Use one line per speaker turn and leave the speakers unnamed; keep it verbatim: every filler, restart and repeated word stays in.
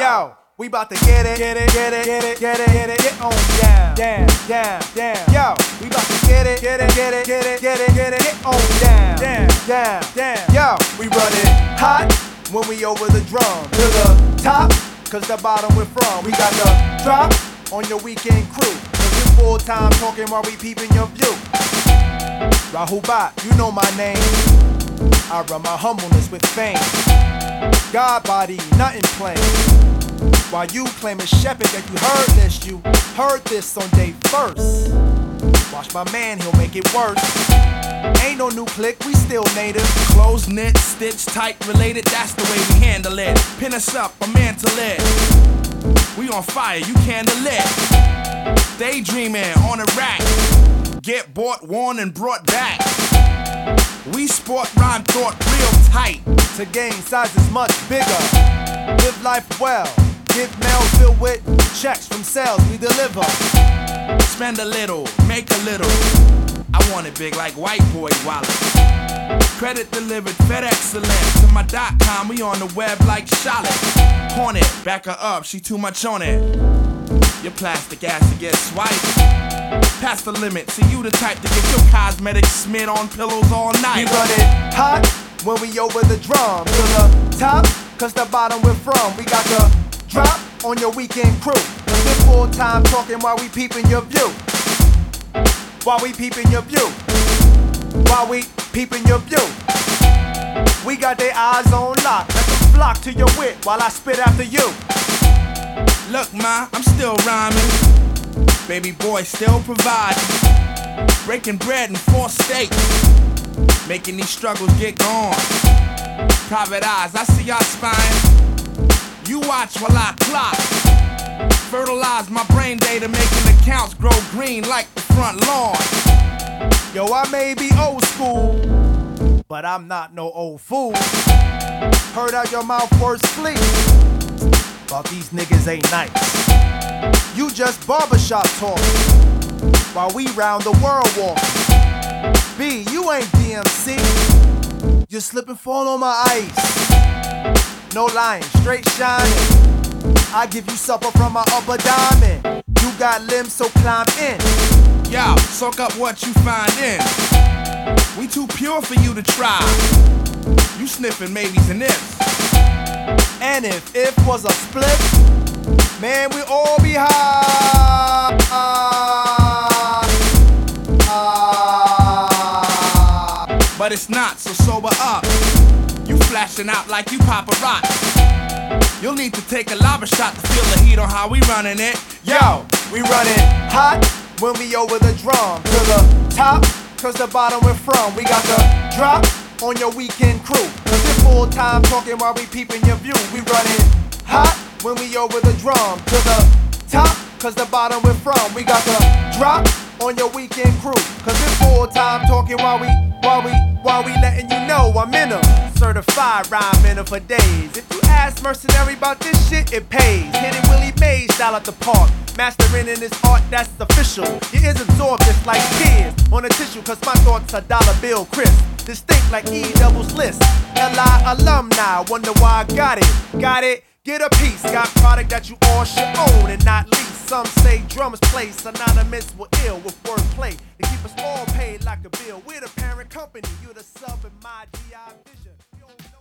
Yo, we bout to get it, get it, get it, get it, get it, get it, get on down, down, down, down. Yo, we bout to get it, get it, get it, get it, get it, get it, get on down, down, down, down. Yo, we run it hot when we over the drum to the top, cause the bottom we're from. We got the drop on your weekend crew, cause we full time talking while we peeping your view. Rahul Bhat, you know my name. I run my humbleness with fame. God body, nothing plain. While you claiming shepherd that you heard this, you heard this on day first. Watch my man, he'll make it worse. Ain't no new click, we still native.
Close knit, stitch tight, related, that's the way we handle it. Pin us up, a mantle it. We on fire, you candle it. Daydreaming on a rack. Get bought, worn, and brought back. We sport rhyme thought real tight.
To gain size is much bigger. Live life well. Get mail filled with checks from sales we deliver.
Spend a little, make a little. I want it big like white boy wallet. Credit delivered, FedExcellent. To my dot com, we on the web like Charlotte. Hornet, back her up, she too much on it. Your plastic ass to get swiped. Past the limit, see you the type to get your cosmetics smeared on pillows all night.
We run it hot when we over the drum to the top, cause the bottom we're from. We got the drop on your weekend crew. Cause we're full time talking while we peeping your view. While we peeping your view. While we peeping your view. We got their eyes on lock. Let them flock to your wit while I spit after you.
Look, ma, I'm still rhyming. Baby boy still providing. Breaking bread in four states. Making these struggles get gone. Private eyes, I see y'all spying. You watch while I clock. Fertilize my brain data, making accounts grow green like the front lawn.
Yo, I may be old school, but I'm not no old fool. Heard out your mouth words flee. But these niggas ain't nice. You just barbershop talking while we round the world walking. B, you ain't D M C. You slip and fall on my ice. No lying, straight shining. I give you supper from my upper diamond. You got limbs, so climb in.
Yo, soak up what you find in. We too pure for you to try. You sniffing maybes and ifs.
And if if was a split, man, we all be high.
But it's not, so sober up. You flashing out like you pop a rock. You'll need to take a lava shot to feel the heat on how we running it.
Yo, we running hot when we over the drum to the top, cause the bottom we're from. We got the drop on your weekend crew. Cause we're full time talking while we peeping your view. We running hot when we over the drum to the top, cause the bottom we're from. We got the drop on your weekend crew. Cause we're full time talking while we, while we, while we letting you know I'm in 'em. Certified rhyming for days. If you ask Mercenary about this shit, it pays. Hitting Willie Mays style at the park. Mastering in this art, that's official. Your ears absorb just like tears on a tissue, cause my thoughts are dollar bill crisp. Distinct like E doubles list. L I alumni, wonder why I got it. Got it? Get a piece. Got product that you all should own and not lease. Some say drummers play synonymous with ill with wordplay. They keep us all paid like a bill. We're the parent company, you're the sub in my G I vision.